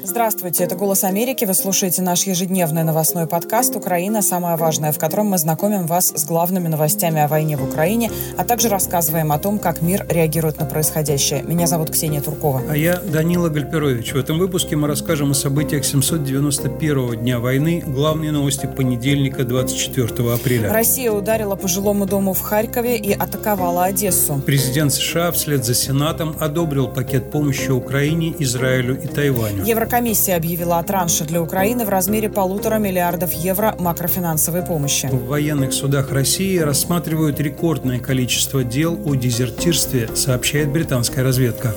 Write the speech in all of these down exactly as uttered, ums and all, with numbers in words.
Здравствуйте, это «Голос Америки». Вы слушаете наш ежедневный новостной подкаст «Украина. Самое важное», в котором мы знакомим вас с главными новостями о войне в Украине, а также рассказываем о том, как мир реагирует на происходящее. Меня зовут Ксения Туркова. А я Данила Гальперович. В этом выпуске мы расскажем о событиях семьсот девяносто первого дня войны. Главные новости понедельника, двадцать четвёртого апреля. Россия ударила по жилому дому в Харькове и атаковала Одессу. Президент США вслед за Сенатом одобрил пакет помощи Украине, Израилю и Тайваню. Еврокомиссия объявила о транше для Украины в размере полутора миллиардов евро макрофинансовой помощи. В военных судах России рассматривают рекордное количество дел о дезертирстве, сообщает британская разведка.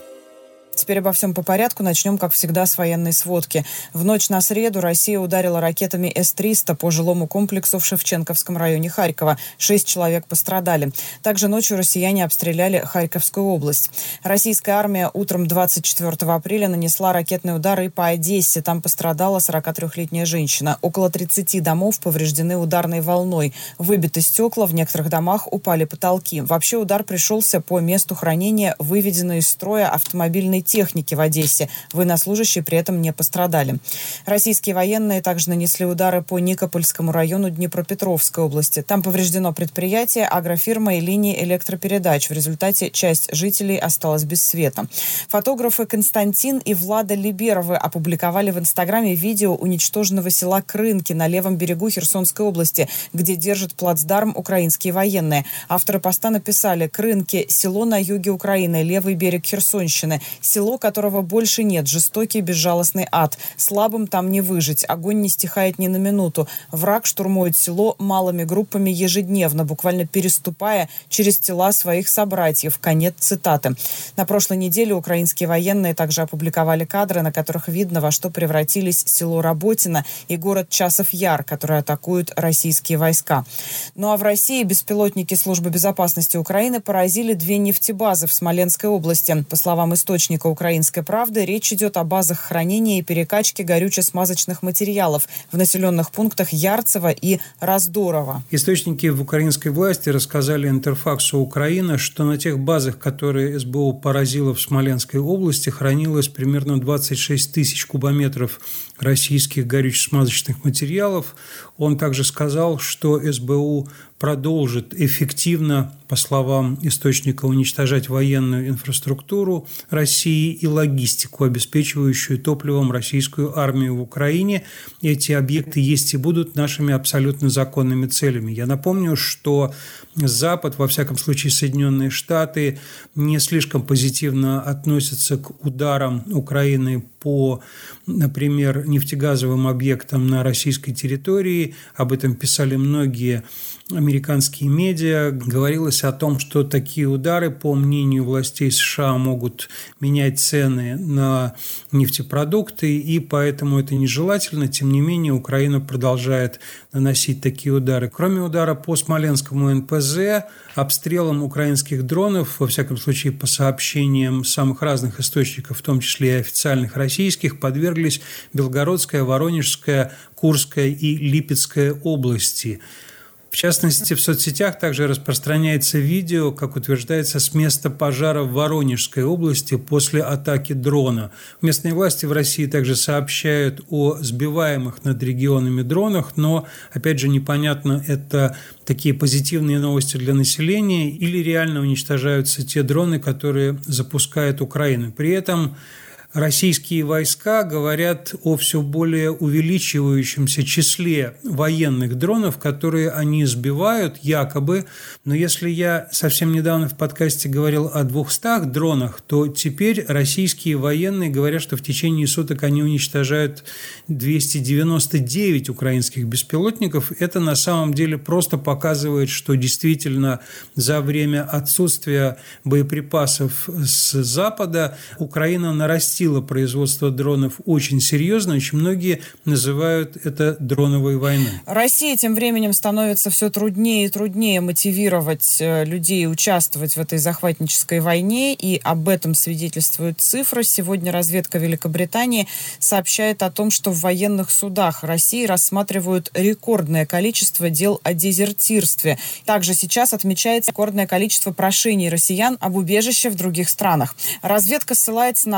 Теперь обо всем по порядку. Начнем, как всегда, с военной сводки. В ночь на среду Россия ударила ракетами эс триста по жилому комплексу в Шевченковском районе Харькова. Шесть человек пострадали. Также ночью россияне обстреляли Харьковскую область. Российская армия утром двадцать четвёртого апреля нанесла ракетные удары и по Одессе. Там пострадала сорокатрёхлетняя женщина. Около тридцати домов повреждены ударной волной. Выбиты стекла, в некоторых домах упали потолки. Вообще удар пришелся по месту хранения выведенной из строя автомобильной техники в Одессе. Военнослужащие при этом не пострадали. Российские военные также нанесли удары по Никопольскому району Днепропетровской области. Там повреждено предприятие, агрофирма и линии электропередач. В результате часть жителей осталась без света. Фотографы Константин и Влада Либеровы опубликовали в Инстаграме видео уничтоженного села Крынки на левом берегу Херсонской области, где держат плацдарм украинские военные. Авторы поста написали: «Крынки – село на юге Украины, левый берег Херсонщины. Село, которого больше нет, жестокий безжалостный ад. Слабым там не выжить, огонь не стихает ни на минуту. Враг штурмует село малыми группами ежедневно, буквально переступая через тела своих собратьев». Конец цитаты. На прошлой неделе украинские военные также опубликовали кадры, на которых видно, во что превратились село Работино и город Часов Яр, которые атакуют российские войска. Ну а в России беспилотники Службы безопасности Украины поразили две нефтебазы в Смоленской области. По словам источника «Украинской правды», речь идет о базах хранения и перекачки горюче-смазочных материалов в населенных пунктах Ярцево и Раздорово. Источники в украинской власти рассказали Интерфаксу Украина, что на тех базах, которые эс бэ о поразило в Смоленской области, хранилось примерно двадцать шесть тысяч кубометров российских горюче-смазочных материалов. Он также сказал, что эс бэ о продолжит эффективно, по словам источника, уничтожать военную инфраструктуру России и логистику, обеспечивающую топливом российскую армию в Украине. Эти объекты есть и будут нашими абсолютно законными целями. Я напомню, что Запад, во всяком случае Соединенные Штаты, не слишком позитивно относятся к ударам Украины по, например, нефтегазовым объектам на российской территории. Об этом писали многие американские медиа. Говорилось о том, что такие удары, по мнению властей США, могут менять цены на нефтепродукты, и поэтому это нежелательно. Тем не менее, Украина продолжает наносить такие удары. Кроме удара по Смоленскому эн пэ зэ, обстрелом украинских дронов, во всяком случае по сообщениям самых разных источников, в том числе и официальных российских, подверглись Белгородская, Воронежская, Курская и Липецкая области. В частности, в соцсетях также распространяется видео, как утверждается, с места пожара в Воронежской области после атаки дрона. Местные власти в России также сообщают о сбиваемых над регионами дронах, но, опять же, непонятно, это такие позитивные новости для населения или реально уничтожаются те дроны, которые запускает Украина. При этом российские войска говорят о все более увеличивающемся числе военных дронов, которые они сбивают, якобы. Но если я совсем недавно в подкасте говорил о двухстах дронах, то теперь российские военные говорят, что в течение суток они уничтожают двести девяносто девять украинских беспилотников. Это на самом деле просто показывает, что действительно за время отсутствия боеприпасов с Запада Украина нарастила производство дронов очень серьезно. Очень многие называют это дроновой войной. России тем временем становится все труднее и труднее мотивировать людей участвовать в этой захватнической войне, и об этом свидетельствуют цифры. Сегодня разведка Великобритании сообщает о том, что в военных судах России рассматривают рекордное количество дел о дезертирстве. Также сейчас отмечается рекордное количество прошений россиян об убежище в других странах. Разведка ссылается на данные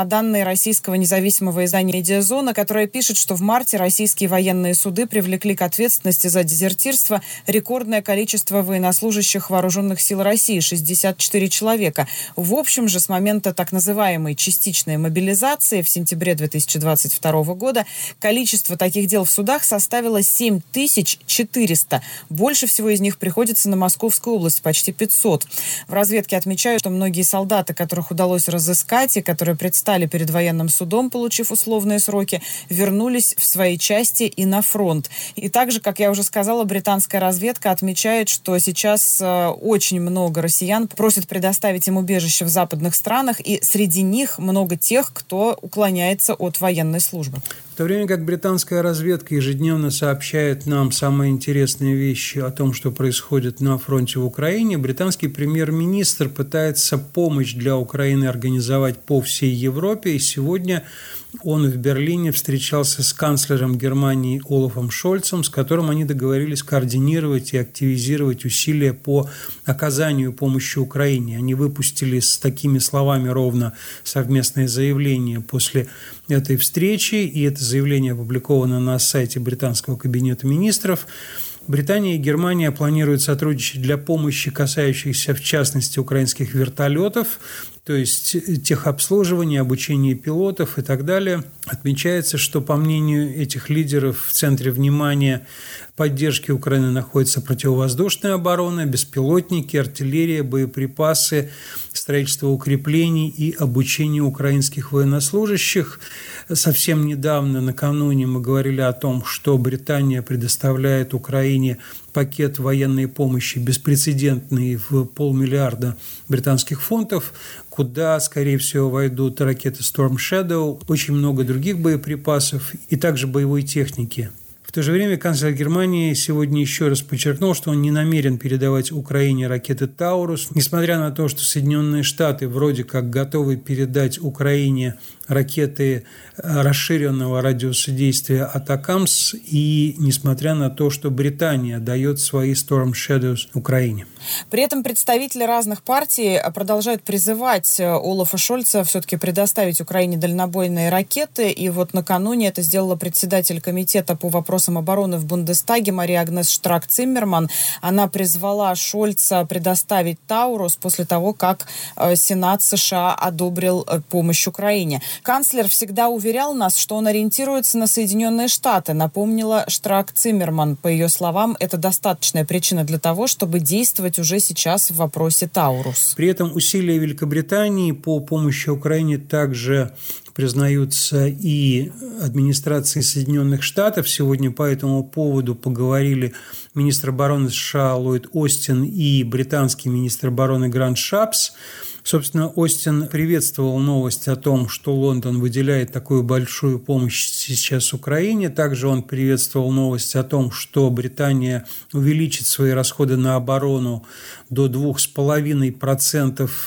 российского независимого издания «Медиазона», которое пишет, что в марте российские военные суды привлекли к ответственности за дезертирство рекордное количество военнослужащих вооруженных сил России – шестьдесят четыре человека. В общем же, с момента так называемой частичной мобилизации в сентябре две тысячи двадцать второго года количество таких дел в судах составило семь тысяч четыреста. Больше всего из них приходится на Московскую область – почти пятьсот. В разведке отмечают, что многие солдаты, которых удалось разыскать и которые предстали перед военным судом, получив условные сроки, вернулись в свои части и на фронт. И также, как я уже сказала, британская разведка отмечает, что сейчас э, очень много россиян просят предоставить им убежище в западных странах, и среди них много тех, кто уклоняется от военной службы. В то время как британская разведка ежедневно сообщает нам самые интересные вещи о том, что происходит на фронте в Украине, британский премьер-министр пытается помощь для Украины организовать по всей Европе, и сегодня он в Берлине встречался с канцлером Германии Олафом Шольцем, с которым они договорились координировать и активизировать усилия по оказанию помощи Украине. Они выпустили с такими словами ровно совместное заявление после этой встречи, и это заявление опубликовано на сайте британского кабинета министров. Британия и Германия планируют сотрудничать для помощи, касающейся, в частности, украинских вертолетов, то есть техобслуживания, обучения пилотов и так далее. Отмечается, что, по мнению этих лидеров, в центре внимания поддержки Украины находится противовоздушная оборона, беспилотники, артиллерия, боеприпасы, строительство укреплений и обучение украинских военнослужащих. Совсем недавно, накануне, мы говорили о том, что Британия предоставляет Украине пакет военной помощи беспрецедентный в полмиллиарда британских фунтов, куда, скорее всего, войдут ракеты Storm Shadow, очень много других боеприпасов и также боевой техники. В то же время канцлер Германии сегодня еще раз подчеркнул, что он не намерен передавать Украине ракеты «Таурус», несмотря на то, что Соединенные Штаты вроде как готовы передать Украине ракеты расширенного радиуса действия «Атакамс», и несмотря на то, что Британия дает свои Storm Shadows Украине. При этом представители разных партий продолжают призывать Олафа Шольца все-таки предоставить Украине дальнобойные ракеты, и вот накануне это сделала председатель комитета по вопросам обороны в Бундестаге Мария Агнес Штрак-Циммерман. Она призвала Шольца предоставить «Таурус» после того, как Сенат США одобрил помощь Украине. Канцлер всегда уверял нас, что он ориентируется на Соединенные Штаты, напомнила Штрак-Циммерман. По ее словам, это достаточная причина для того, чтобы действовать уже сейчас в вопросе «Таурус». При этом усилия Великобритании по помощи Украине также признаются и администрации Соединенных Штатов. Сегодня по этому поводу поговорили министр обороны США Ллойд Остин и британский министр обороны Грант Шапс. Собственно, Остин приветствовал новость о том, что Лондон выделяет такую большую помощь сейчас Украине. Также он приветствовал новость о том, что Британия увеличит свои расходы на оборону до двух с половиной процентов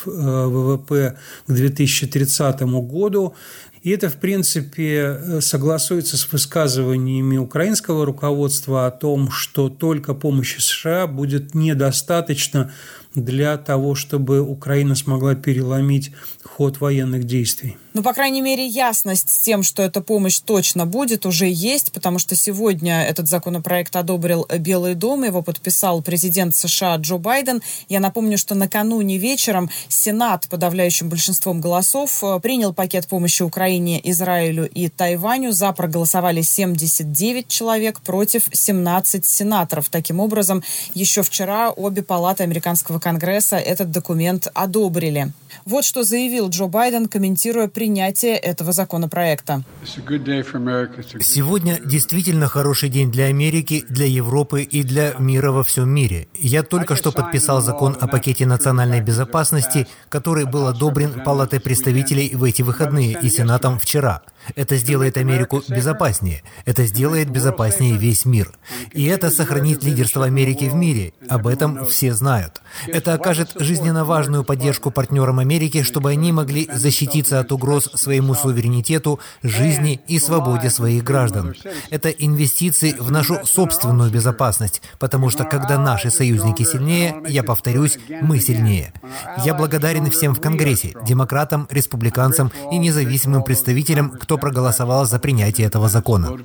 ВВП к две тысячи тридцатому году. И это, в принципе, согласуется с высказываниями украинского руководства о том, что только помощи США будет недостаточно для того, чтобы Украина смогла переломить ход военных действий. Ну, по крайней мере, ясность с тем, что эта помощь точно будет, уже есть, потому что сегодня этот законопроект одобрил Белый дом, его подписал президент США Джо Байден. Я напомню, что накануне вечером Сенат подавляющим большинством голосов принял пакет помощи Украине, Израилю и Тайваню. За проголосовали семьдесят девять человек, против семнадцать сенаторов. Таким образом, еще вчера обе палаты американского Конгресса этот документ одобрили. Вот что заявил Джо Байден, комментируя принятие этого законопроекта. Сегодня действительно хороший день для Америки, для Европы и для мира во всем мире. Я только что подписал закон о пакете национальной безопасности, который был одобрен Палатой представителей в эти выходные и Сенатом вчера. Это сделает Америку безопаснее. Это сделает безопаснее весь мир. И это сохранит лидерство Америки в мире. Об этом все знают. Это окажет жизненно важную поддержку партнерам Америки, чтобы они могли защититься от угроз своему суверенитету, жизни и свободе своих граждан. Это инвестиции в нашу собственную безопасность, потому что когда наши союзники сильнее, я повторюсь, мы сильнее. Я благодарен всем в Конгрессе, демократам, республиканцам и независимым представителям, кто проголосовал за принятие этого закона.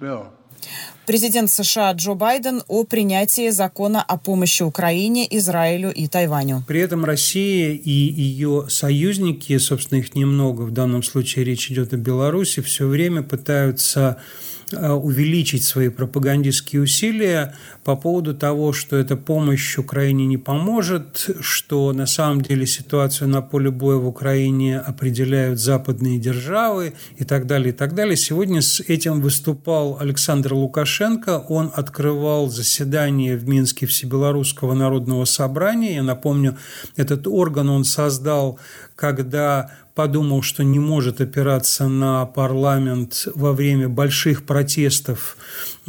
Президент США Джо Байден о принятии закона о помощи Украине, Израилю и Тайваню. При этом Россия и ее союзники, собственно, их немного, в данном случае речь идет о Беларуси, все время пытаются увеличить свои пропагандистские усилия по поводу того, что эта помощь Украине не поможет, что на самом деле ситуацию на поле боя в Украине определяют западные державы и так далее, и так далее. Сегодня с этим выступал Александр Лукашенко. Он открывал заседание в Минске Всебелорусского народного собрания. Я напомню, этот орган он создал, когда подумал, что не может опираться на парламент во время больших протестов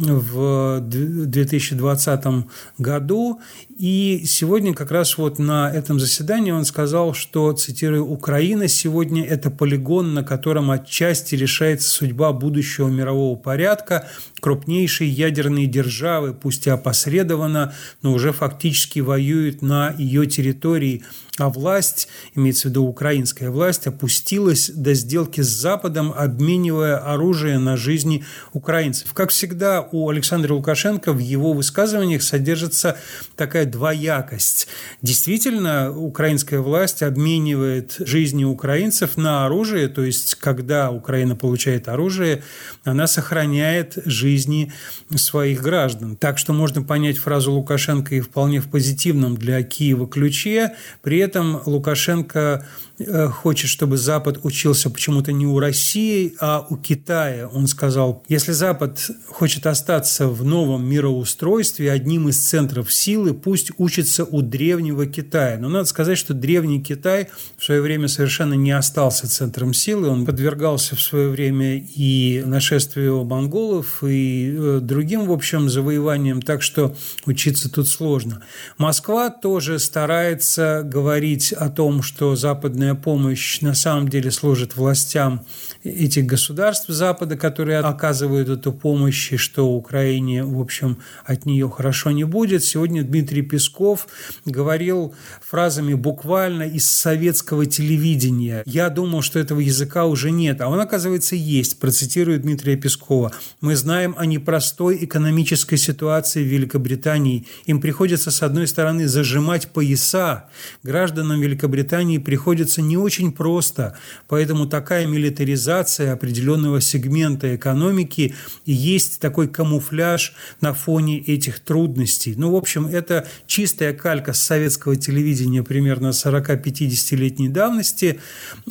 в две тысячи двадцатом году. И сегодня как раз вот на этом заседании он сказал, что, цитирую, «Украина сегодня – это полигон, на котором отчасти решается судьба будущего мирового порядка. Крупнейшие ядерные державы, пусть и опосредованно, но уже фактически воюют на ее территории. А власть, имеется в виду украинская власть, опустилась до сделки с Западом, обменивая оружие на жизни украинцев». Как всегда, у Александра Лукашенко в его высказываниях содержится такая двоякость. Действительно, украинская власть обменивает жизни украинцев на оружие, то есть, когда Украина получает оружие, она сохраняет жизни своих граждан. Так что можно понять фразу Лукашенко и вполне в позитивном для Киева ключе. При этом Лукашенко хочет, чтобы Запад учился почему-то не у России, а у Китая. Он сказал, если Запад хочет остаться в новом мироустройстве, одним из центров силы, пусть учится у древнего Китая. Но надо сказать, что древний Китай в свое время совершенно не остался центром силы. Он подвергался в свое время и нашествию монголов, и другим, в общем, завоеваниям. Так что учиться тут сложно. Москва тоже старается говорить о том, что западная помощь на самом деле служит властям этих государств Запада, которые оказывают эту помощь, и что Украине, в общем, от нее хорошо не будет. Сегодня Дмитрий Песков говорил фразами буквально из советского телевидения. Я думал, что этого языка уже нет, а он, оказывается, есть. Процитирую Дмитрия Пескова. «Мы знаем о непростой экономической ситуации в Великобритании. Им приходится, с одной стороны, зажимать пояса. Гражданам Великобритании приходится не очень просто, поэтому такая милитаризация определенного сегмента экономики и есть такой камуфляж на фоне этих трудностей». Ну, в общем, это чистая калька с советского телевидения примерно сорок-пятидесятилетней давности,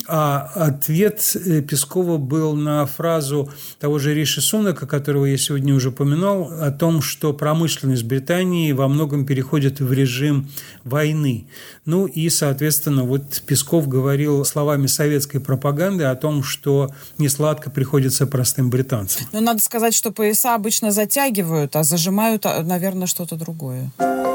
а ответ Пескова был на фразу того же Риши Сунака, которого я сегодня уже упоминал, о том, что промышленность Британии во многом переходит в режим войны. Ну и, соответственно, вот Песков говорил словами советской пропаганды о том, что несладко приходится простым британцам. Но надо сказать, что пояса обычно затягивают, а зажимают, наверное, что-то другое.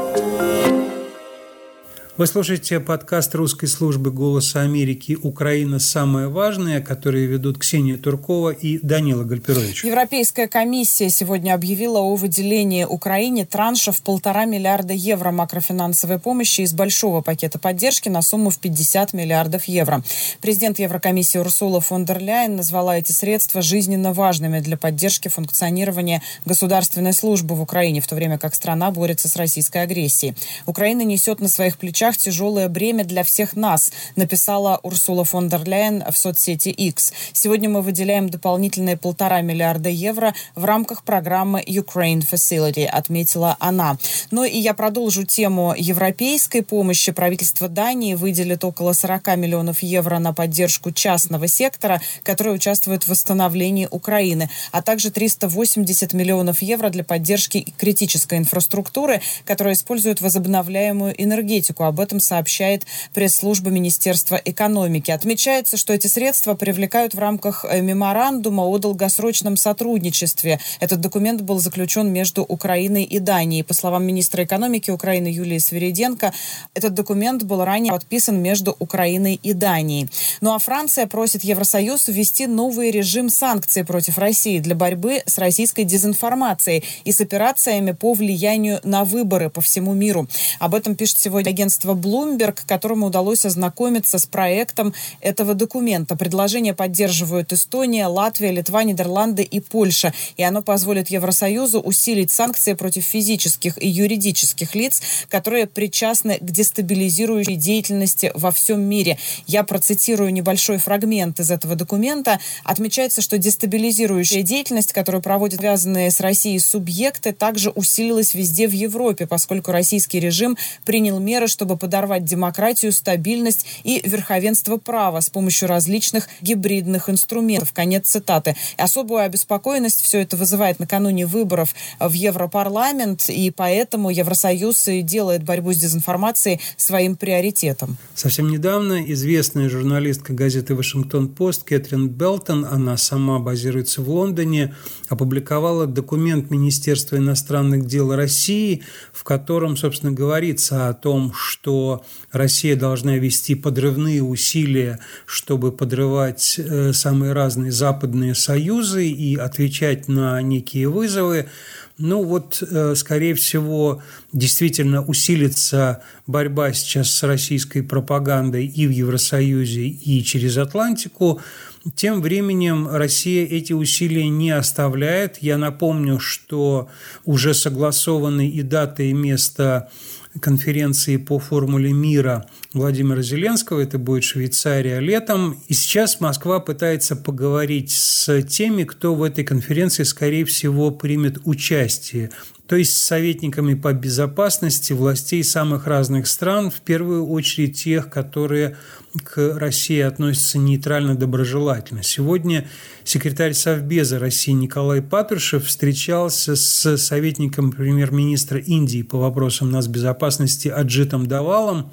Вы слушаете подкаст русской службы «Голоса Америки. Украина. Самое важное», которые ведут Ксения Туркова и Данила Гальперович. Европейская комиссия сегодня объявила о выделении Украине транша в полтора миллиарда евро макрофинансовой помощи из большого пакета поддержки на сумму в пятьдесят миллиардов евро. Президент Еврокомиссии Урсула фон дер Ляйен назвала эти средства жизненно важными для поддержки функционирования государственной службы в Украине, в то время как страна борется с российской агрессией. Украина несет на своих плечах тяжелое бремя для всех нас, написала Урсула фон дер Ляйен в соцсети X. Сегодня мы выделяем дополнительные полтора миллиарда евро в рамках программы Ukraine Facility, отметила она. Ну и я продолжу тему европейской помощи. Правительство Дании выделит около сорок миллионов евро на поддержку частного сектора, который участвует в восстановлении Украины, а также триста восемьдесят миллионов евро для поддержки критической инфраструктуры, которая использует возобновляемую энергетику. Об этом сообщает пресс-служба Министерства экономики. Отмечается, что эти средства привлекают в рамках меморандума о долгосрочном сотрудничестве. Этот документ был заключен между Украиной и Данией. По словам министра экономики Украины Юлии Свириденко, этот документ был ранее подписан между Украиной и Данией. Ну а Франция просит Евросоюз ввести новый режим санкций против России для борьбы с российской дезинформацией и с операциями по влиянию на выборы по всему миру. Об этом пишет сегодня агентство Bloomberg, которому удалось ознакомиться с проектом этого документа. Предложение поддерживают Эстония, Латвия, Литва, Нидерланды и Польша. И оно позволит Евросоюзу усилить санкции против физических и юридических лиц, которые причастны к дестабилизирующей деятельности во всем мире. Я процитирую небольшой фрагмент из этого документа. Отмечается, что дестабилизирующая деятельность, которую проводят связанные с Россией субъекты, также усилилась везде в Европе, поскольку российский режим принял меры, чтобы подорвать демократию, стабильность и верховенство права с помощью различных гибридных инструментов. Конец цитаты. Особую обеспокоенность все это вызывает накануне выборов в Европарламент, и поэтому Евросоюз и делает борьбу с дезинформацией своим приоритетом. Совсем недавно известная журналистка газеты «Вашингтон-Пост» Кэтрин Белтон, она сама базируется в Лондоне, опубликовала документ Министерства иностранных дел России, в котором, собственно, говорится о том, что Россия должна вести подрывные усилия, чтобы подрывать э, самые разные западные союзы и отвечать на некие вызовы. Ну вот, э, скорее всего, действительно усилится борьба сейчас с российской пропагандой и в Евросоюзе, и через Атлантику. Тем временем Россия эти усилия не оставляет. Я напомню, что уже согласованы и дата, и место конференции по формуле мира Владимира Зеленского. Это будет Швейцария летом. И сейчас Москва пытается поговорить с теми, кто в этой конференции, скорее всего, примет участие. То есть с советниками по безопасности властей самых разных стран, в первую очередь тех, которые к России относятся нейтрально-доброжелательно. Сегодня секретарь Совбеза России Николай Патрушев встречался с советником премьер-министра Индии по вопросам нацбезопасности Аджитом Давалом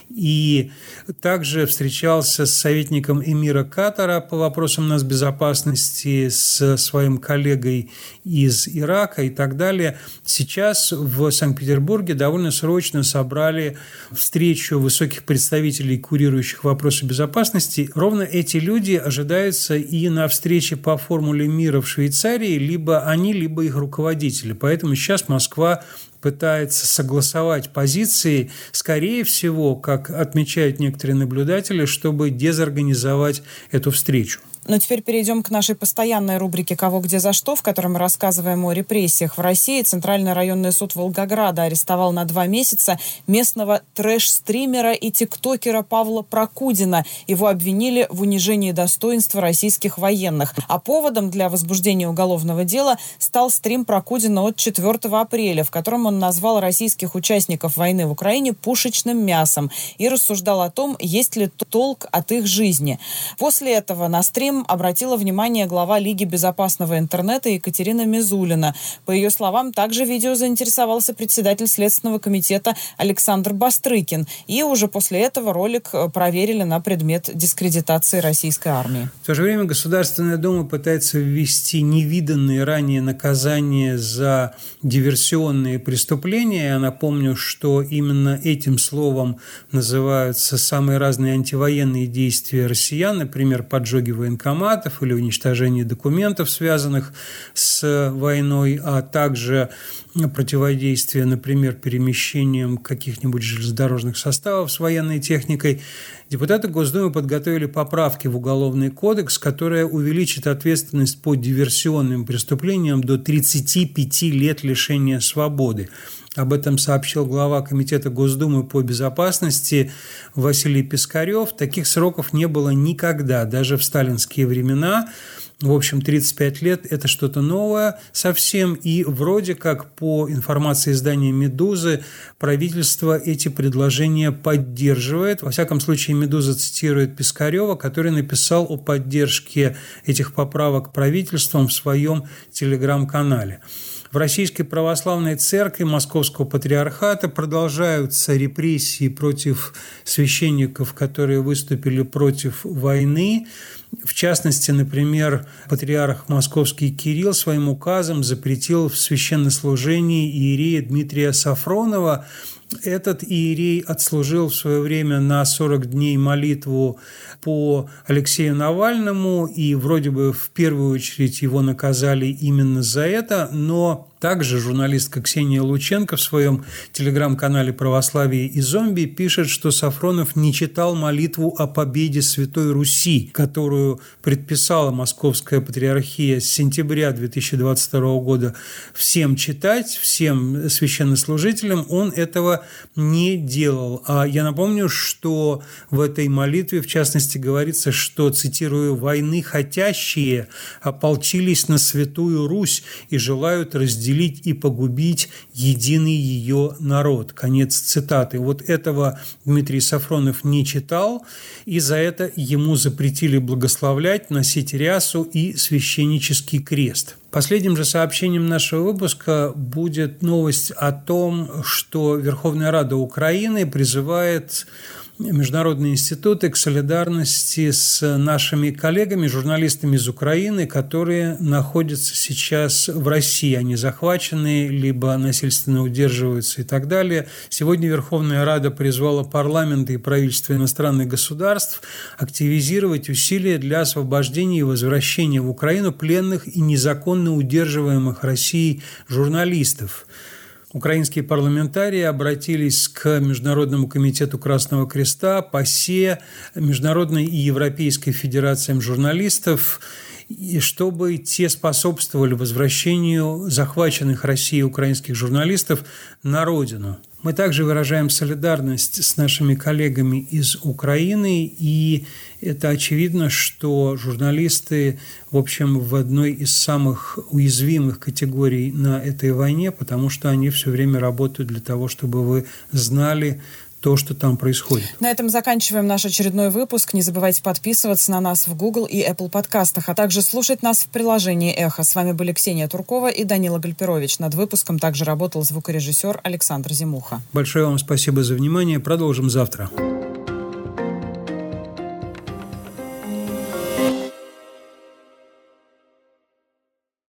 и также встречался с советником эмира Катара по вопросам нацбезопасности, с своим коллегой из Ирака и так далее. Сейчас в Санкт-Петербурге довольно срочно собрали встречу высоких представителей, курирующих вопросы безопасности. Ровно эти люди ожидаются и на встрече по формуле мира в Швейцарии, либо они, либо их руководители. Поэтому сейчас Москва пытается согласовать позиции, скорее всего, как отмечают некоторые наблюдатели, чтобы дезорганизовать эту встречу. Но теперь перейдем к нашей постоянной рубрике «Кого, где, за что», в которой мы рассказываем о репрессиях в России. Центральный районный суд Волгограда арестовал на два месяца местного трэш-стримера и тиктокера Павла Прокудина. Его обвинили в унижении достоинства российских военных. А поводом для возбуждения уголовного дела стал стрим Прокудина от четвёртого апреля, в котором он назвал российских участников войны в Украине пушечным мясом и рассуждал о том, есть ли толк от их жизни. После этого на стрим обратила внимание глава Лиги безопасного интернета Екатерина Мизулина. По ее словам, также видео заинтересовался председатель Следственного комитета Александр Бастрыкин. И уже после этого ролик проверили на предмет дискредитации российской армии. В то же время Государственная Дума пытается ввести невиданные ранее наказания за диверсионные преступления. Я напомню, что именно этим словом называются самые разные антивоенные действия россиян, например, поджоги военкоматов или уничтожение документов, связанных с войной, а также противодействие, например, перемещением каких-нибудь железнодорожных составов с военной техникой. Депутаты Госдумы подготовили поправки в Уголовный кодекс, которая увеличит ответственность по диверсионным преступлениям до тридцати пяти лет лишения свободы. Об этом сообщил глава Комитета Госдумы по безопасности Василий Пискарев. Таких сроков не было никогда, даже в сталинские времена. В общем, тридцать пять лет – это что-то новое совсем. И вроде как по информации издания «Медузы» правительство эти предложения поддерживает. Во всяком случае, «Медуза» цитирует Пискарева, который написал о поддержке этих поправок правительством в своем телеграм-канале. В Российской Православной Церкви Московского Патриархата продолжаются репрессии против священников, которые выступили против войны. В частности, например, патриарх московский Кирилл своим указом запретил в священнослужении иерея Дмитрия Сафронова. Этот иерей отслужил в свое время на сорок дней молитву по Алексею Навальному, и вроде бы в первую очередь его наказали именно за это, но также журналистка Ксения Лученко в своем телеграм-канале «Православие и зомби» пишет, что Сафронов не читал молитву о победе Святой Руси, которую предписала Московская Патриархия с сентября две тысячи двадцать второго года всем читать, всем священнослужителям. Он этого не делал. А я напомню, что в этой молитве, в частности, говорится, что, цитирую, «войны хотящие ополчились на Святую Русь и желают разделить и погубить единый ее народ». Конец цитаты. Вот этого Дмитрий Сафронов не читал, и за это ему запретили благословлять, носить рясу и священнический крест. Последним же сообщением нашего выпуска будет новость о том, что Верховная Рада Украины призывает международные институты к солидарности с нашими коллегами, журналистами из Украины, которые находятся сейчас в России. Они захвачены, либо насильственно удерживаются и так далее. Сегодня Верховная Рада призвала парламенты и правительства иностранных государств активизировать усилия для освобождения и возвращения в Украину пленных и незаконно удерживаемых Россией журналистов. Украинские парламентарии обратились к Международному комитету Красного Креста, ПАСЕ, Международной и Европейской федерациям журналистов, и чтобы те способствовали возвращению захваченных Россией украинских журналистов на родину. Мы также выражаем солидарность с нашими коллегами из Украины, и это очевидно, что журналисты, в общем, в одной из самых уязвимых категорий на этой войне, потому что они все время работают для того, чтобы вы знали то, что там происходит. На этом заканчиваем наш очередной выпуск. Не забывайте подписываться на нас в Google и Apple подкастах, а также слушать нас в приложении «Эхо». С вами были Ксения Туркова и Данила Гальперович. Над выпуском также работал звукорежиссер Александр Зимуха. Большое вам спасибо за внимание. Продолжим завтра.